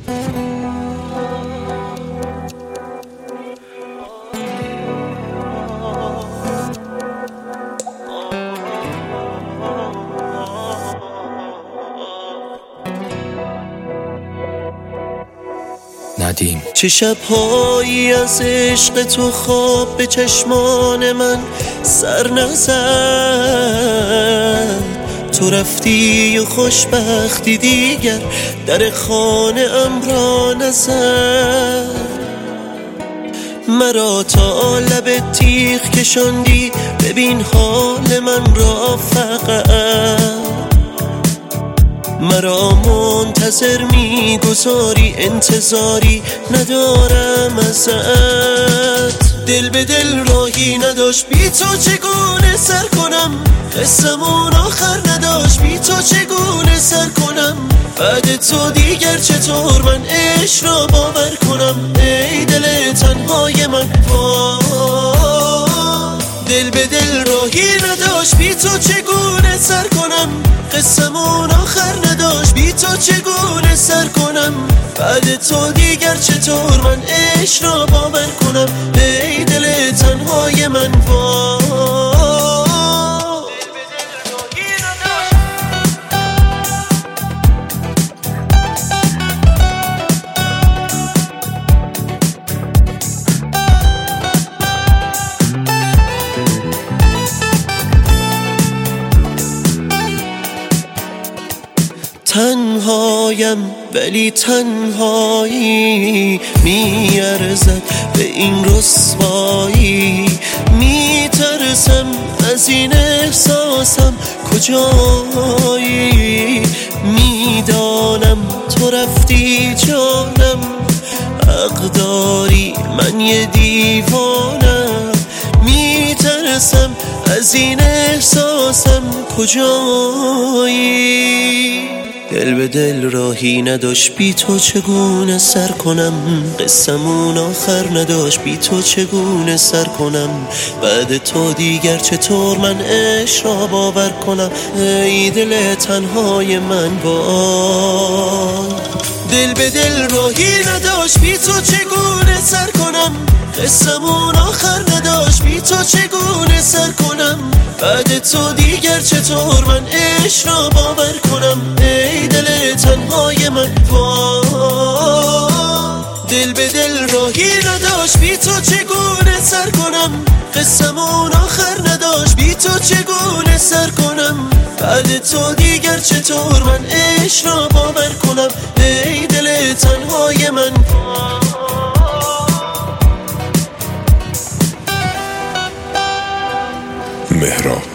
ندیم. چه شب‌هایی از عشق تو خواب به چشمان من سر نزد، تو رفتی و خوشبختی دیگر در خانه ام را نزد، مرا تا لب تیغ کشاندی، ببین حال من را فقط، مرا منتظر میگذاری، انتظاری ندارم ازت، دل به دل راهی نداشت بی تو چگونه سر کنم، قصمون آخر نداشت بی تو چگونه سر کنم، بعد تو دیگر چطور من عشق را باور کنم، ای دل تنهای من دل به دل راهی نداشت بی تو چگونه سر کنم، قصمون آخر نداشت بی تو چگونه سر کنم، بعد تو دیگر چطور من عشق را باور کنم، ای دل تنهای من تنهایم ولی تنهایی میارزد به این رسوایی، میترسم از این احساسم کجایی، میدانم تو رفتی جانم، حق داری من یه دیوانم، میترسم از این احساسم کجایی، دل به دل راهی نداشت بی تو چگونه سر کنم، قصمون آخر نداشت بی تو چگونه سر کنم، بعد تو دیگر چطور من عشق را باور کنم، ای دل تنهای من دل به دل راهی نداشت بی تو چگونه سر کنم، قصمون آخر نداشت بی تو چگونه سر کنم، بعد تو دیگر چطور من عشق را باور کنم، ای دل تنهای من دل به دل راهی نداشت بی تو چگونه سر کنم، قصمون آخر نداشت بی تو چگونه سر کنم، بعد تو دیگر چطور من عشق را باور کنم، ای دل تنهای من مهراب.